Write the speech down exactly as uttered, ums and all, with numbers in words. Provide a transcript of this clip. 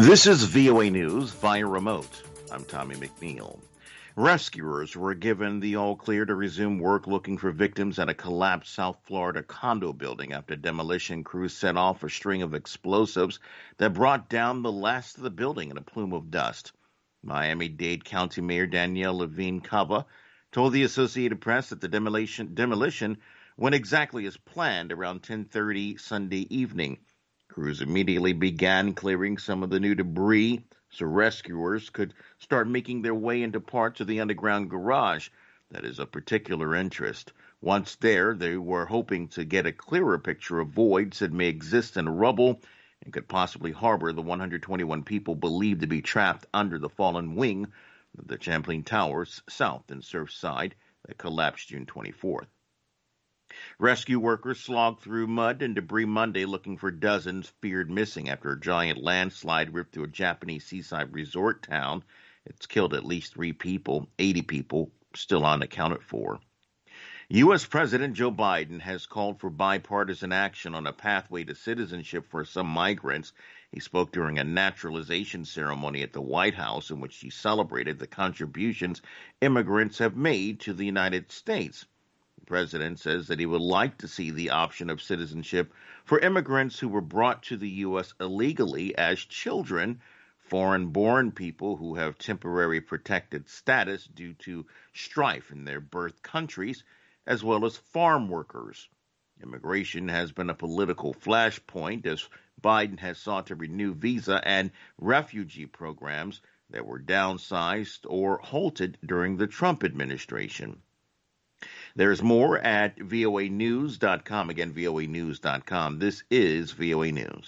This is V O A News via remote. I'm Tommy McNeil. Rescuers were given the all-clear to resume work looking for victims at a collapsed South Florida condo building after demolition crews set off a string of explosives that brought down the last of the building in a plume of dust. Miami-Dade County Mayor Danielle Levine Cava told the Associated Press that the demolition, demolition went exactly as planned around ten thirty Sunday evening. Crews immediately began clearing some of the new debris so rescuers could start making their way into parts of the underground garage that is of particular interest. Once there, they were hoping to get a clearer picture of voids that may exist in rubble and could possibly harbor the one hundred twenty-one people believed to be trapped under the fallen wing of the Champlain Towers south in Surfside that collapsed June twenty-fourth. Rescue workers slogged through mud and debris Monday looking for dozens feared missing after a giant landslide ripped through a Japanese seaside resort town. It's killed at least three people, eighty people still unaccounted for. U S. President Joe Biden has called for bipartisan action on a pathway to citizenship for some migrants. He spoke during a naturalization ceremony at the White House in which he celebrated the contributions immigrants have made to the United States. The president says that he would like to see the option of citizenship for immigrants who were brought to the U S illegally as children, foreign-born people who have temporary protected status due to strife in their birth countries, as well as farm workers. Immigration has been a political flashpoint as Biden has sought to renew visa and refugee programs that were downsized or halted during the Trump administration. There's more at V O A news dot com. Again, V O A news dot com. This is V O A News.